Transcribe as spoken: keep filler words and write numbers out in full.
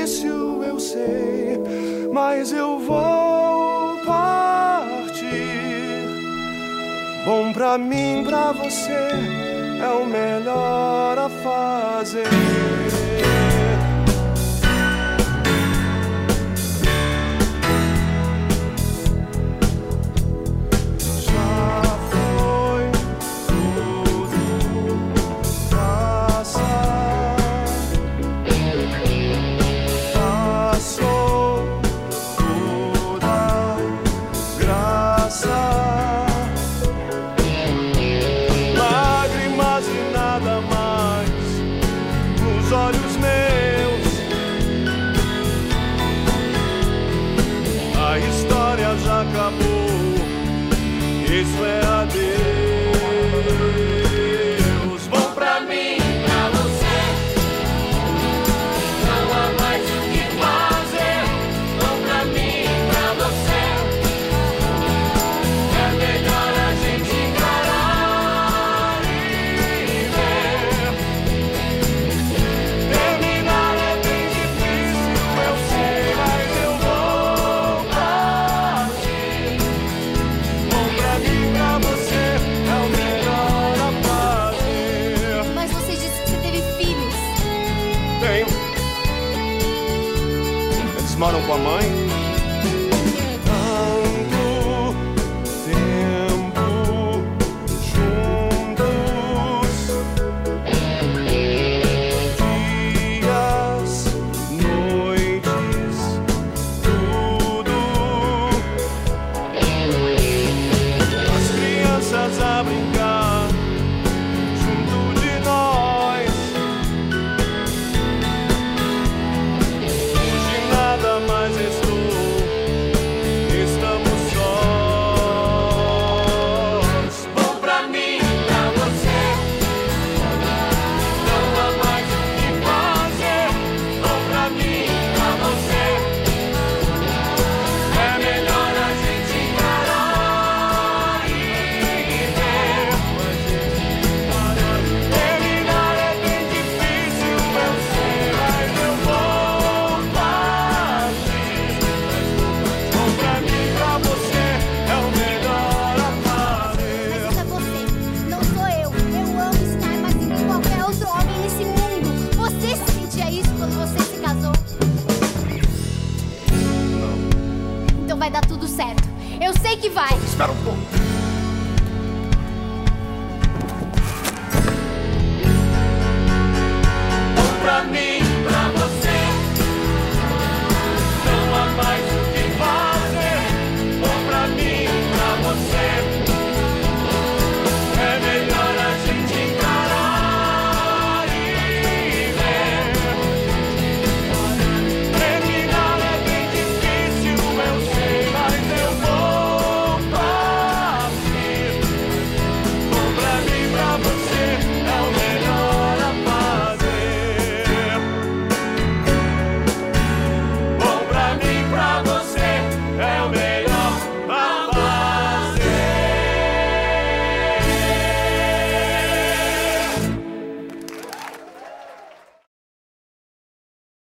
difícil, eu sei, mas eu vou partir. Bom pra mim, pra você, é o melhor a fazer. Isso é adeus. Bom pra mim, pra você, não há mais o que fazer. Bom pra mim, pra você, é melhor a gente encarar e ver. Terminar é bem difícil, eu sei, mas eu vou partir. Bom pra mim, pra você, é o melhor a fazer. Mas você disse que você teve filhos. Tenho. Eles moram com a mãe? Tanto tempo juntos, dias, noites, tudo. As crianças a brincar junto de nós. Hoje nada mais restou, estamos sós. Bom pra mim, pra você, não há mais o que fazer. Bom pra mim, pra você, é melhor a gente encarar e ver. Terminar é bem difícil, eu sei, mas eu vou partir. Bom pra mim, pra você, é o melhor a fazer. Mas isso é você, não sou eu. Eu amo estar mais do que qualquer outro homem nesse mundo. Você sentia isso quando você se casou? Então vai dar tudo certo. Eu sei que vai. Espera um pouco.